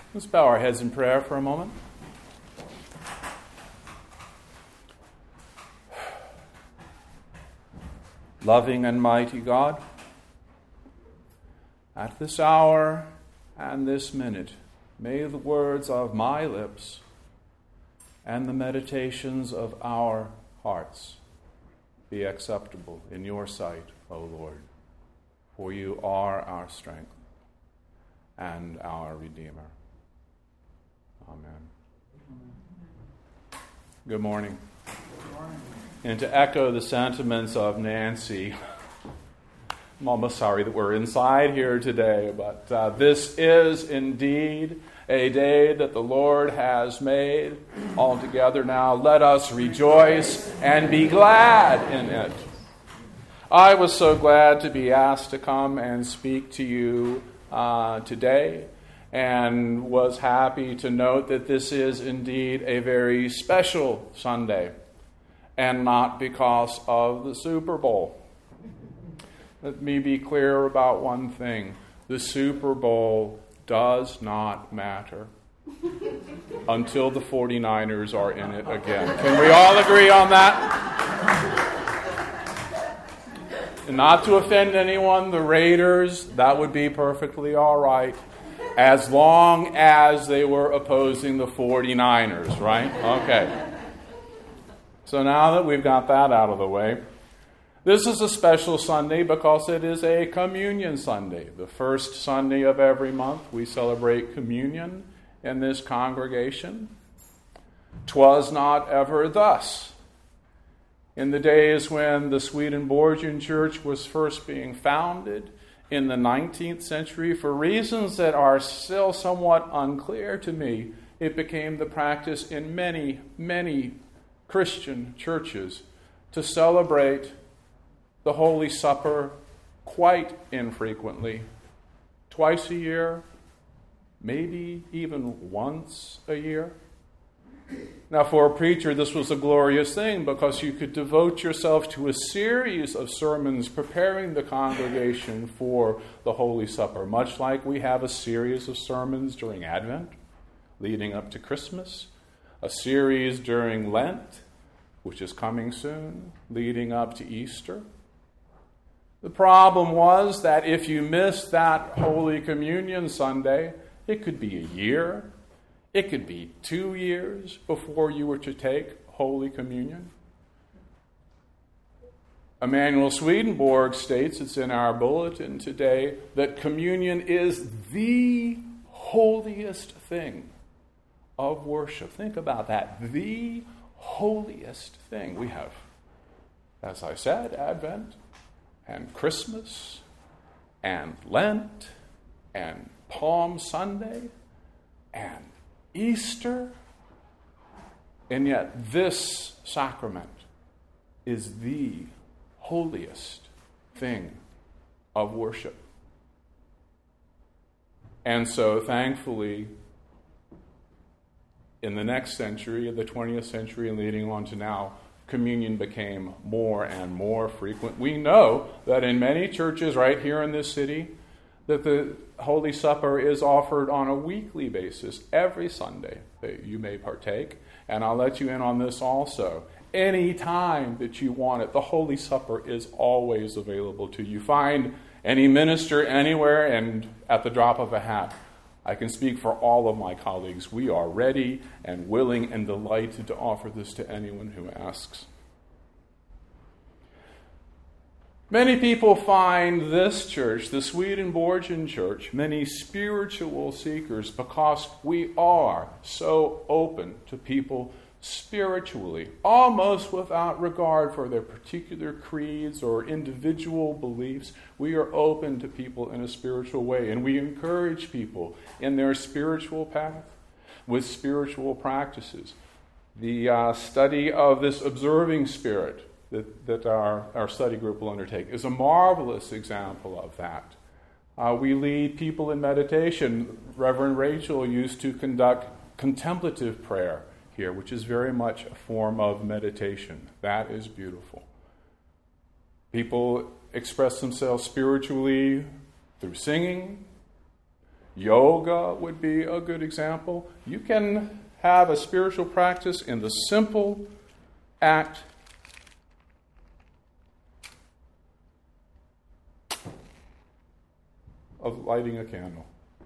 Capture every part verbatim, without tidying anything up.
Let's bow our heads in prayer for a moment. Loving and mighty God, at this hour and this minute, may the words of my lips and the meditations of our hearts be acceptable in your sight, O Lord, for you are our strength and our Redeemer. Amen. Good morning. Good morning. And to echo the sentiments of Nancy, I'm almost sorry that we're inside here today, but uh, this is indeed a day that the Lord has made. All together now, let us rejoice and be glad in it. I was so glad to be asked to come and speak to you uh, today, and was happy to note that this is indeed a very special Sunday, and not because of the Super Bowl. Let me be clear about one thing. The Super Bowl does not matter until the forty-niners are in it again. Can we all agree on that? And not to offend anyone, the Raiders, that would be perfectly all right, as long as they were opposing the forty-niners, right? Okay. So now that we've got that out of the way, this is a special Sunday because it is a Communion Sunday. The first Sunday of every month, we celebrate communion in this congregation. 'Twas not ever thus. In the days when the Swedenborgian Church was first being founded in the nineteenth century, for reasons that are still somewhat unclear to me, it became the practice in many, many Christian churches to celebrate the Holy Supper quite infrequently, twice a year, maybe even once a year. Now, for a preacher, this was a glorious thing because you could devote yourself to a series of sermons preparing the congregation for the Holy Supper, much like we have a series of sermons during Advent, leading up to Christmas, a series during Lent, which is coming soon, leading up to Easter. The problem was that if you missed that Holy Communion Sunday, it could be a year, it could be two years before you were to take Holy Communion. Emanuel Swedenborg states, it's in our bulletin today, that communion is the holiest thing of worship. Think about that. The holiest thing. We have, as I said, Advent and Christmas and Lent and Palm Sunday and Easter. And yet this sacrament is the holiest thing of worship. And so, thankfully, in the next century, in the twentieth century and leading on to now, communion became more and more frequent. We know that in many churches right here in this city, that the Holy Supper is offered on a weekly basis every Sunday that you may partake. And I'll let you in on this also. Any time that you want it, the Holy Supper is always available to you. Find any minister anywhere and at the drop of a hat. I can speak for all of my colleagues. We are ready and willing and delighted to offer this to anyone who asks. Many people find this church, the Swedenborgian Church, many spiritual seekers because we are so open to people spiritually, almost without regard for their particular creeds or individual beliefs. We are open to people in a spiritual way, and we encourage people in their spiritual path with spiritual practices. The uh, study of this observing spirit that, that our, our study group will undertake is a marvelous example of that. Uh, we lead people in meditation. Reverend Rachel used to conduct contemplative prayer here, which is very much a form of meditation. That is beautiful. People express themselves spiritually through singing, Yoga would be a good example. You can have a spiritual practice in the simple act of lighting a candle.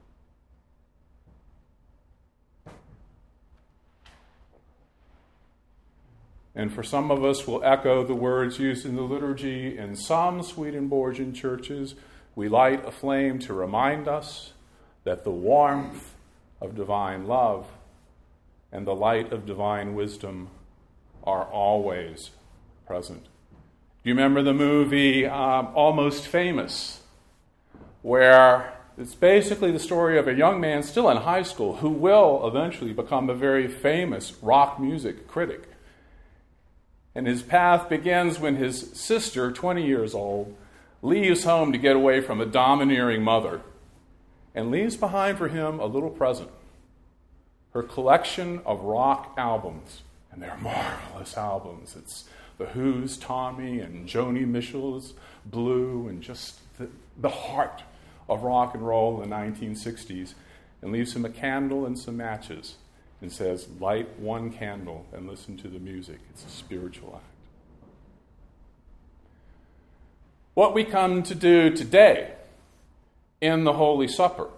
And for some of us, we'll echo the words used in the liturgy in some Swedenborgian churches. We light a flame to remind us that the warmth of divine love and the light of divine wisdom are always present. Do you remember the movie um, Almost Famous, where it's basically the story of a young man still in high school who will eventually become a very famous rock music critic? And his path begins when his sister, twenty years old, leaves home to get away from a domineering mother and leaves behind for him a little present, her collection of rock albums. And they're marvelous albums. It's The Who's Tommy and Joni Mitchell's Blue, and just the, the heart of rock and roll in the nineteen sixties, and leaves him a candle and some matches and says, light one candle and listen to the music. It's a spiritual act. What we come to do today in the Holy Supper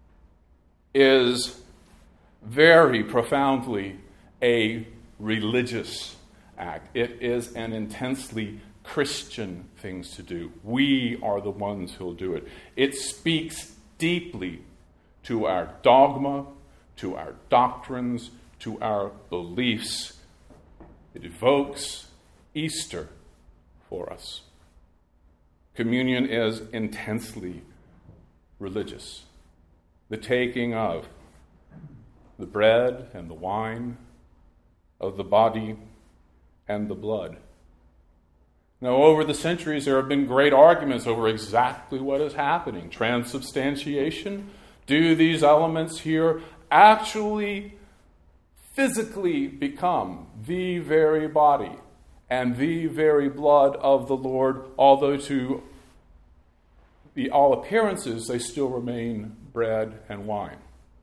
is very profoundly a religious act. It is an intensely Christian thing to do. We are the ones who'll do it. It speaks deeply to our dogma, to our doctrines, to our beliefs. It evokes Easter for us. Communion is intensely religious. The taking of the bread and the wine, of the body and the blood. Now, over the centuries, there have been great arguments over exactly what is happening. Transubstantiation. Do these elements here actually physically become the very body and the very blood of the Lord, although to the all appearances they still remain bread and wine?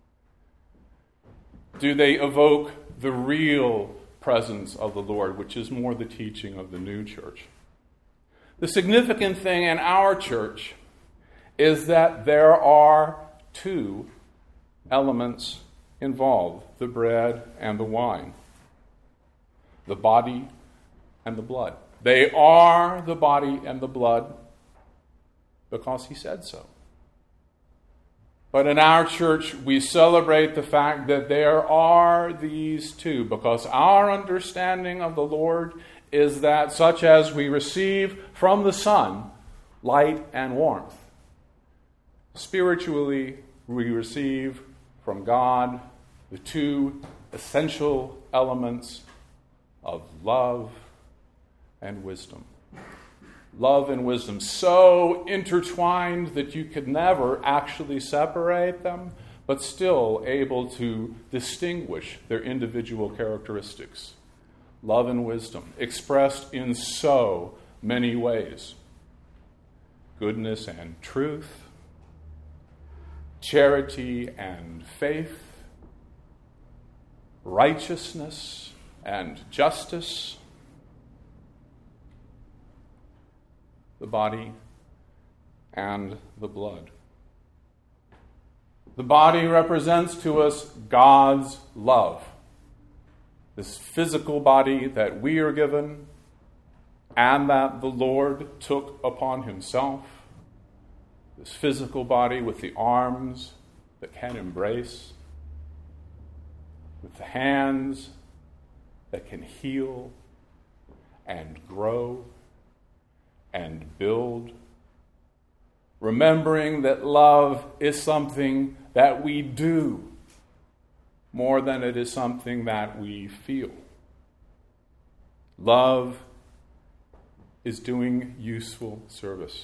Do they evoke the real presence of the Lord, which is more the teaching of the new church? The significant thing in our church is that there are two elements involved, the bread and the wine, the body and the blood. They are the body and the blood because he said so. But in our church, we celebrate the fact that there are these two, because our understanding of the Lord is that such as we receive from the sun, light and warmth, spiritually we receive from God the two essential elements of love and wisdom. Love and wisdom so intertwined that you could never actually separate them, but still able to distinguish their individual characteristics. Love and wisdom expressed in so many ways. Goodness and truth, charity and faith, righteousness and justice, the body and the blood. The body represents to us God's love, this physical body that we are given and that the Lord took upon himself, this physical body with the arms that can embrace, with the hands that can heal and grow and build, remembering that love is something that we do more than it is something that we feel. Love is doing useful service.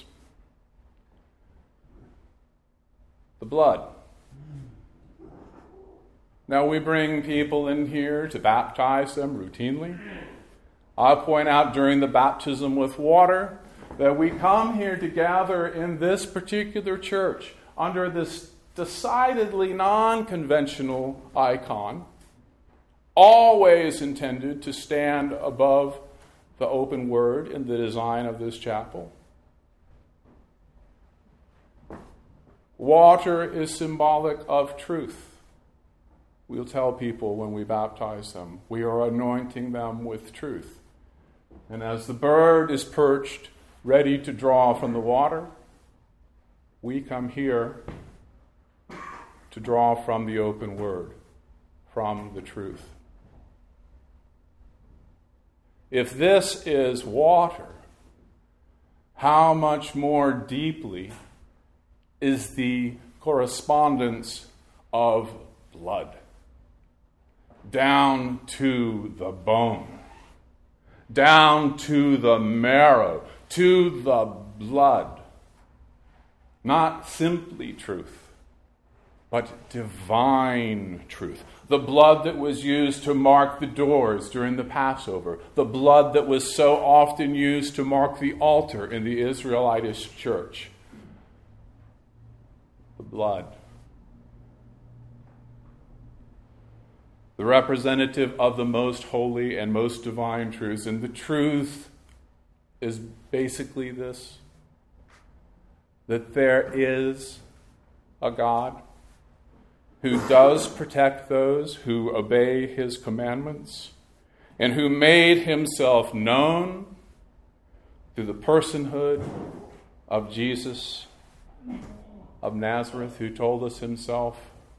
The blood. Now, we bring people in here to baptize them routinely. I'll point out during the baptism with water that we come here to gather in this particular church under this decidedly non-conventional icon, always intended to stand above the open word in the design of this chapel. Water is symbolic of truth. We'll tell people when we baptize them, we are anointing them with truth. And as the bird is perched, ready to draw from the water, we come here to draw from the open word, from the truth. If this is water, how much more deeply is the correspondence of blood, down to the bone, down to the marrow, to the blood. Not simply truth, but divine truth. The blood that was used to mark the doors during the Passover. The blood that was so often used to mark the altar in the Israelitish church. The blood. The representative of the most holy and most divine truths. And the truth is basically this: that there is a God who does protect those who obey his commandments, and who made himself known through the personhood of Jesus of Nazareth, who told us himself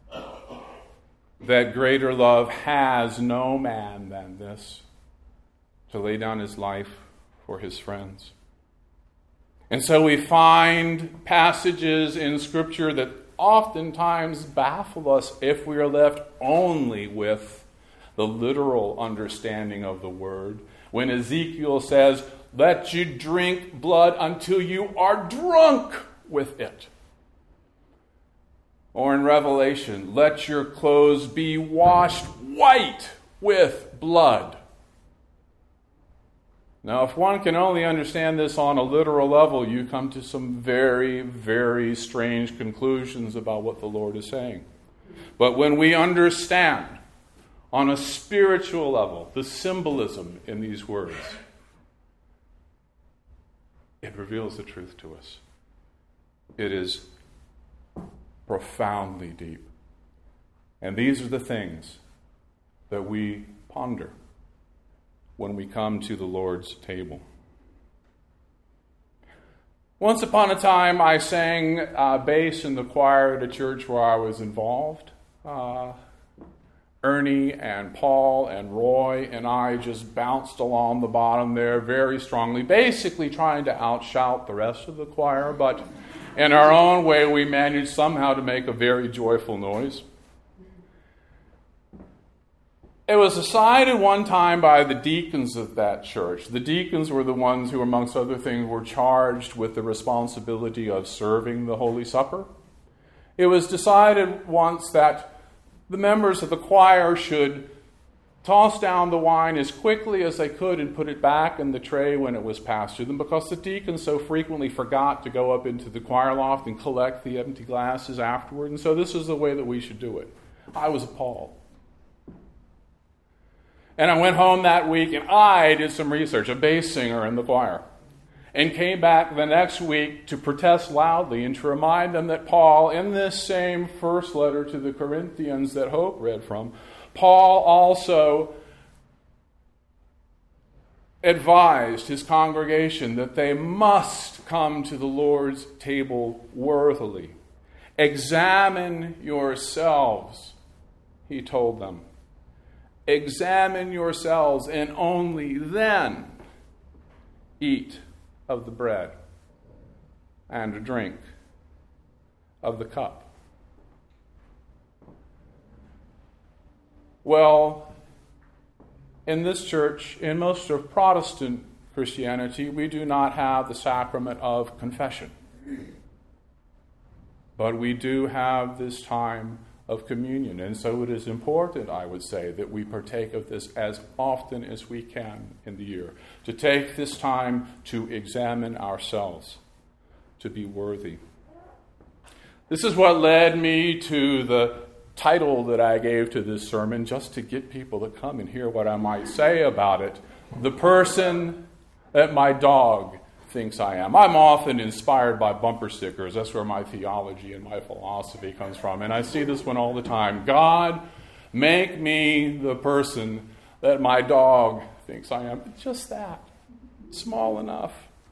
that greater love has no man than this, to lay down his life for his friends. And so we find passages in Scripture that oftentimes baffle us if we are left only with the literal understanding of the word. When Ezekiel says, "Let you drink blood until you are drunk with it." Or in Revelation, "Let your clothes be washed white with blood." Now, if one can only understand this on a literal level, you come to some very, very strange conclusions about what the Lord is saying. But when we understand on a spiritual level the symbolism in these words, it reveals the truth to us. It is profoundly deep. And these are the things that we ponder when we come to the Lord's table. Once upon a time, I sang uh, bass in the choir at a church where I was involved. Uh, Ernie and Paul and Roy and I just bounced along the bottom there very strongly, basically trying to outshout the rest of the choir, but in our own way, we managed somehow to make a very joyful noise. It was decided one time by the deacons of that church. The deacons were the ones who, amongst other things, were charged with the responsibility of serving the Holy Supper. It was decided once that the members of the choir should toss down the wine as quickly as they could and put it back in the tray when it was passed to them, because the deacons so frequently forgot to go up into the choir loft and collect the empty glasses afterward. And so this is the way that we should do it. I was appalled. And I went home that week and I did some research, a bass singer in the choir, and came back the next week to protest loudly and to remind them that Paul, in this same first letter to the Corinthians that Hope read from, Paul also advised his congregation that they must come to the Lord's table worthily. Examine yourselves, he told them. Examine yourselves, and only then eat of the bread and drink of the cup. Well, in this church, in most of Protestant Christianity, we do not have the sacrament of confession. But we do have this time of communion. And so it is important, I would say, that we partake of this as often as we can in the year. To take this time to examine ourselves, to be worthy. This is what led me to the title that I gave to this sermon, just to get people to come and hear what I might say about it. The person that my dog thinks I am. I'm often inspired by bumper stickers. That's where my theology and my philosophy comes from. And I see this one all the time. God, make me the person that my dog thinks I am. Just that. Small enough.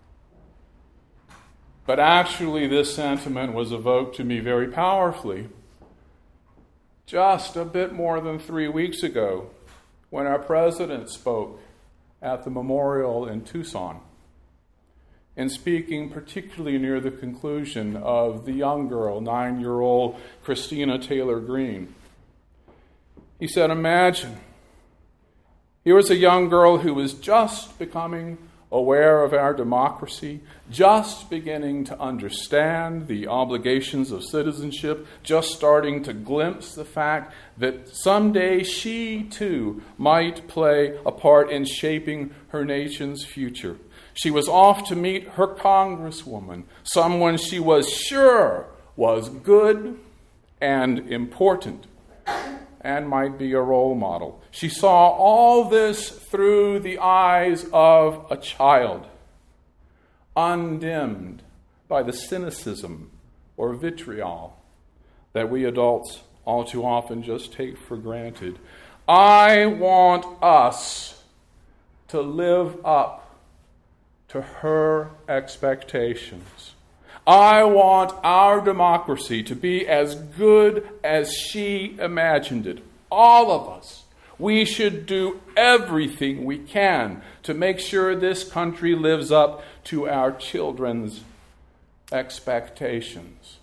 But actually, this sentiment was evoked to me very powerfully just a bit more than three weeks ago when our president spoke at the memorial in Tucson, and speaking particularly near the conclusion of the young girl, nine-year-old Christina Taylor Greene. He said, imagine, here was a young girl who was just becoming aware of our democracy, just beginning to understand the obligations of citizenship, just starting to glimpse the fact that someday she too might play a part in shaping her nation's future. She was off to meet her congresswoman, someone she was sure was good and important and might be a role model. She saw all this through the eyes of a child, undimmed by the cynicism or vitriol that we adults all too often just take for granted. I want us to live up to her expectations. I want our democracy to be as good as she imagined it. All of us. We should do everything we can to make sure this country lives up to our children's expectations.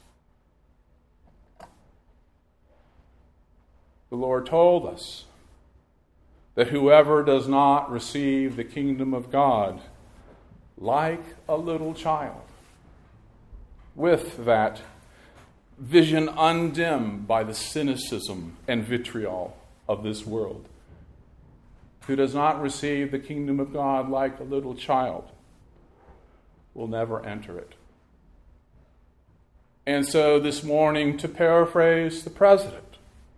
The Lord told us that whoever does not receive the kingdom of God like a little child, with that vision undimmed by the cynicism and vitriol of this world, who does not receive the kingdom of God like a little child will never enter it. And so this morning, to paraphrase the president,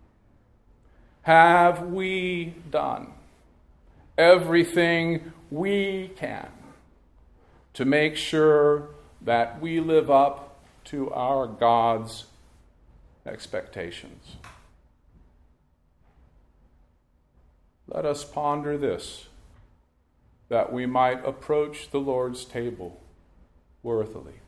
have we done everything we can to make sure that we live up to our God's expectations? Let us ponder this, that we might approach the Lord's table worthily.